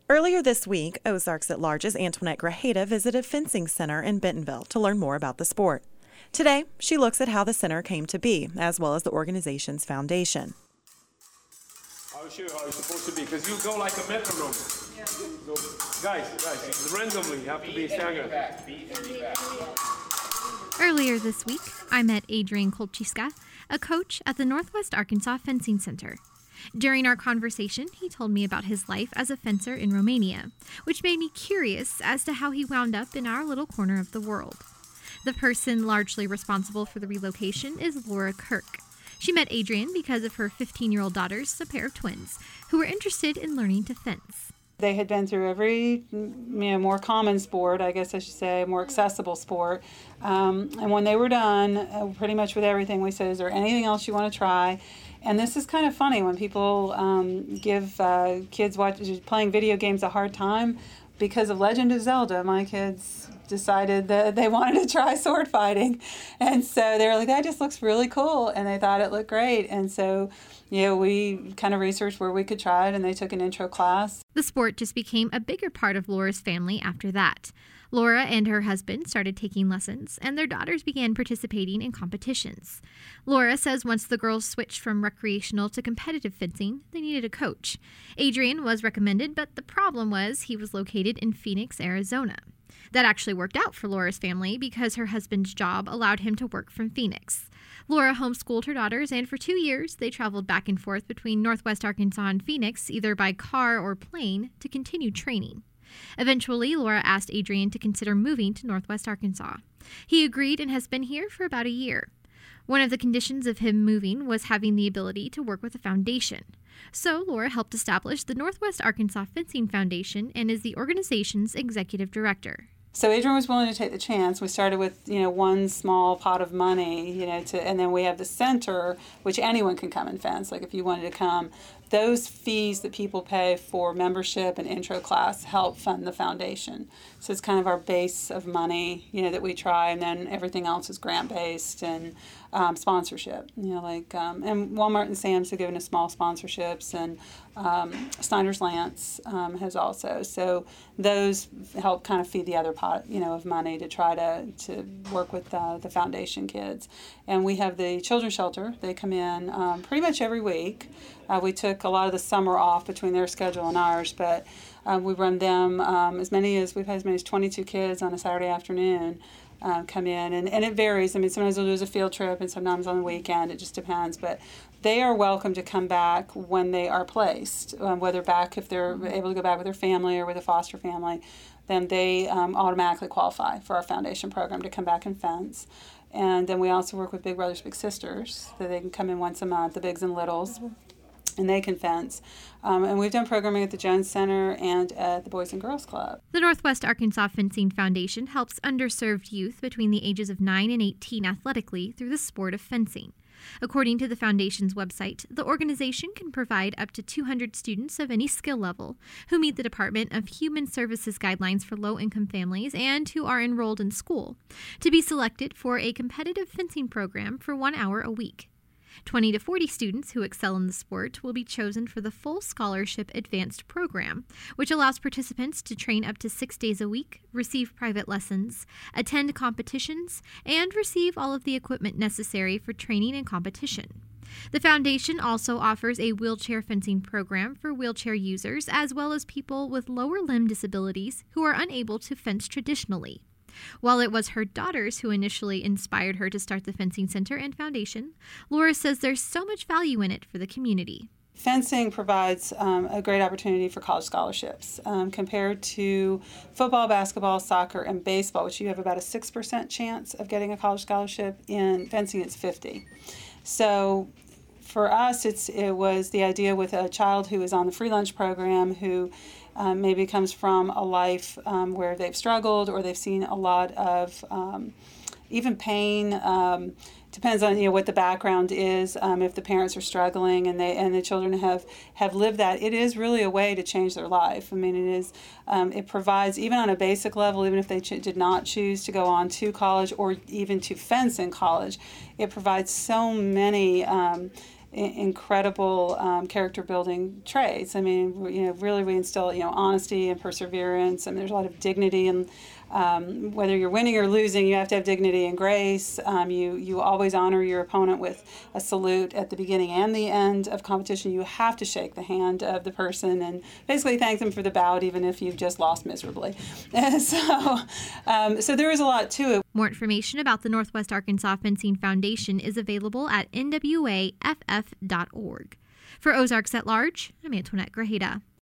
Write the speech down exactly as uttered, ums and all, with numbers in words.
Earlier this week, Ozarks at Large's Antoinette Grajeda visited a fencing center in Bentonville to learn more about the sport. Today, she looks at how the center came to be, as well as the organization's foundation. I'll show you how it's supposed to be, because you go like a metronome. Yeah. So, guys, guys, randomly, you have to be staggered. Earlier this week, I met Adrian Kolchiska, a coach at the Northwest Arkansas Fencing Center. During our conversation, he told me about his life as a fencer in Romania, which made me curious as to how he wound up in our little corner of the world. The person largely responsible for the relocation is Laura Kirk. She met Adrian because of her fifteen-year-old daughters, a pair of twins, who were interested in learning to fence. They had been through every, you know, more common sport, I guess I should say, more accessible sport. Um, and when they were done, uh, pretty much with everything, we said, is there anything else you want to try? And this is kind of funny when people um, give uh, kids watch, playing video games a hard time. Because of Legend of Zelda, my kids decided that they wanted to try sword fighting. And so they were like, that just looks really cool. And they thought it looked great. And so, you know, we kind of researched where we could try it, and they took an intro class. The sport just became a bigger part of Laura's family after that. Laura and her husband started taking lessons, and their daughters began participating in competitions. Laura says once the girls switched from recreational to competitive fencing, they needed a coach. Adrian was recommended, but the problem was he was located in Phoenix, Arizona. That actually worked out for Laura's family because her husband's job allowed him to work from Phoenix. Laura homeschooled her daughters, and for two years, they traveled back and forth between Northwest Arkansas and Phoenix, either by car or plane, to continue training. Eventually, Laura asked Adrian to consider moving to Northwest Arkansas. He agreed and has been here for about a year. One of the conditions of him moving was having the ability to work with a foundation. So Laura helped establish the Northwest Arkansas Fencing Foundation and is the organization's executive director. So Adrian was willing to take the chance. We started with, you know, one small pot of money, you know, to, and then we have the center, which anyone can come and fence. Like if you wanted to come, those fees that people pay for membership and intro class help fund the foundation. So it's kind of our base of money, you know, that we try, and then everything else is grant-based and um, sponsorship. You know, like um, and Walmart and Sam's have given us small sponsorships, and um, Snyder's Lance um, has also. So those help kind of feed the other pot, you know, of money to try to to work with uh, the foundation kids. And we have the children's shelter. They come in um, pretty much every week. Uh, we took a lot of the summer off between their schedule and ours, but uh, we run them um, as many as, we've had as many as twenty-two kids on a Saturday afternoon uh, come in, and, and it varies. I mean, sometimes we'll do a field trip, and sometimes on the weekend, it just depends, but they are welcome to come back when they are placed, um, whether back if they're able to go back with their family or with a foster family, then they um, automatically qualify for our foundation program to come back and fence. And then we also work with Big Brothers Big Sisters, that they can come in once a month, the bigs and littles. Mm-hmm. And they can fence. Um, and we've done programming at the Jones Center and at the Boys and Girls Club. The Northwest Arkansas Fencing Foundation helps underserved youth between the ages of nine and eighteen athletically through the sport of fencing. According to the Foundation's website, the organization can provide up to two hundred students of any skill level who meet the Department of Human Services guidelines for low-income families and who are enrolled in school to be selected for a competitive fencing program for one hour a week. twenty to forty students who excel in the sport will be chosen for the full scholarship advanced program, which allows participants to train up to six days a week, receive private lessons, attend competitions, and receive all of the equipment necessary for training and competition. The foundation also offers a wheelchair fencing program for wheelchair users as well as people with lower limb disabilities who are unable to fence traditionally. While it was her daughters who initially inspired her to start the Fencing Center and Foundation, Laura says there's so much value in it for the community. Fencing provides um, a great opportunity for college scholarships um, compared to football, basketball, soccer, and baseball, which you have about a six percent chance of getting a college scholarship. In fencing, it's fifty. So for us, it's it was the idea with a child who is on the free lunch program who um, maybe comes from a life um, where they've struggled or they've seen a lot of um, even pain. Um, depends on you know what the background is. Um, if the parents are struggling and they and the children have, have lived that, it is really a way to change their life. I mean, it is. Um, it provides even on a basic level, even if they ch- did not choose to go on to college or even to fence in college, it provides so many. Um, I- incredible um, character building traits. I mean, you know, really we instill, you know, honesty and perseverance. I mean, there's a lot of dignity, and um, whether you're winning or losing, you have to have dignity and grace. Um, you you always honor your opponent with a salute at the beginning and the end of competition. You have to shake the hand of the person and basically thank them for the bout, even if you've just lost miserably. And so, um, so there is a lot to it. More information about the Northwest Arkansas Fencing Foundation is available at N W A F F dot org. For Ozarks at Large, I'm Antoinette Grajeda.